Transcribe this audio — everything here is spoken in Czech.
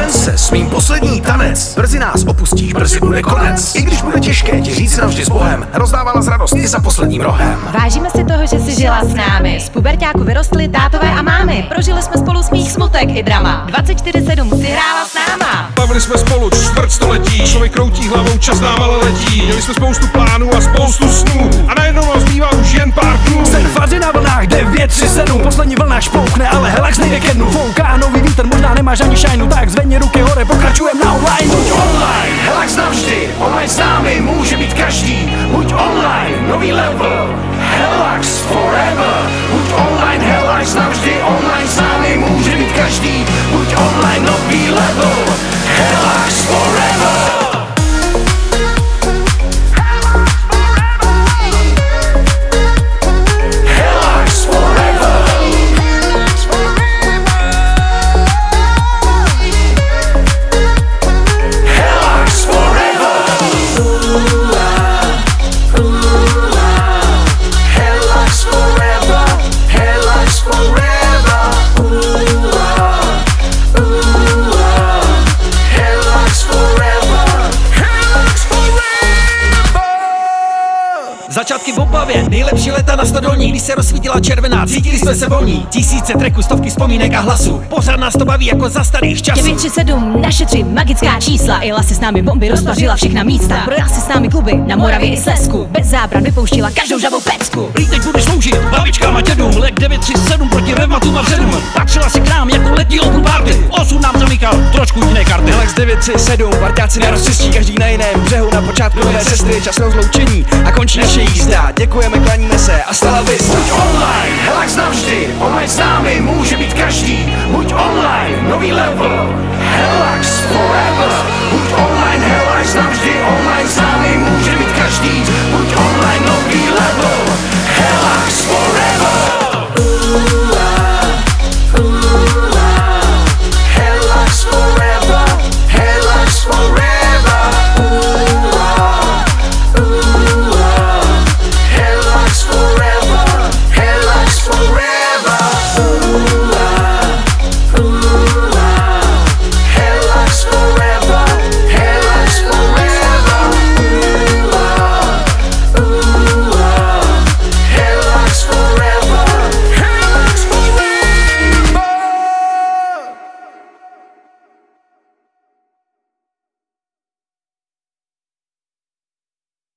se smím poslední tanec. Brzy nás opustíš, brzy bude konec. I když bude těžké ti říct navždy s Bohem, rozdávala z radost i za posledním rohem. Vážíme si toho, že jsi žila s námi. Z puberťáku vyrostly tátové a mámy. Prožili jsme spolu smích, smutek i drama. 24/7 si hrála s náma. Bavili jsme spolu čtvrtstoletí. Člověk kroutí hlavou, čas nám ale letí. Měli jsme spoustu plánů a spoustu snů. A najednou vám zbývá už jen pár dnů. Jsem fázi na vlnách 937. Poslední vlna špoukne, ale helax nejde ke dnu. Fouká nový vítr, možná nemáš ani šajnu. Tak zvedni ruky hore, pokračujem na online. Buď online, helax navždy. Online s námi může být každý. Buď online, nový level. Helax forever. Buď online, helax navždy. Online s námi může být každý. Buď online, nový level. Helax forever. Začátky v Opavě, nejlepší léta na Stodolní, když se rozsvítila červená, cítili jsme se volní. Tisíce tracků, stovky vzpomínek a hlasů, pořád nás to baví jako za starých časů. 937, naše 3 magická čísla. Jela si s námi bomby, rozpařila všechna místa. Projela si s námi kluby na Moravě i Slezsku. Bez zábran vypouštila každou žavou pecku. Teď budeš sloužit babičkám a dědům, lek 937 proti revmatům a vředům. Patřila si k nám jako letní open party, osud nám zamykal trošku jiné karty. Helax 937, parťáci nerozcestí, každý na jiném břehu, na počátku nové cesty, čas rozloučení a končí naše jízda. Děkujeme, klaníme se a stala vista. Buď online, helax navždy. Online s námi může být každý.